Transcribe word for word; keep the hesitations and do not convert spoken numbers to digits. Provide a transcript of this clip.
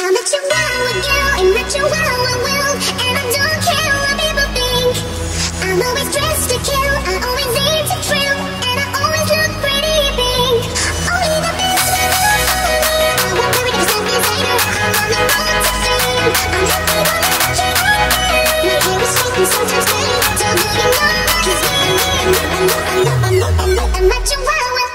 I'm not your wild girl, I'm not your wild world, and I don't care what people think. I'm always dressed to kill, I always aim to thrill, and I always look pretty pink. Only the best will know me. I won't worry if some designer. I'm on the road to fame. I'm happy when I'm watching all day. My hair is straight and sometimes gray. Don't do you know? 'Cause me, I'm me, I'm me, I'm me, I'm me, I'm me, I'm me, I'm not your wild world.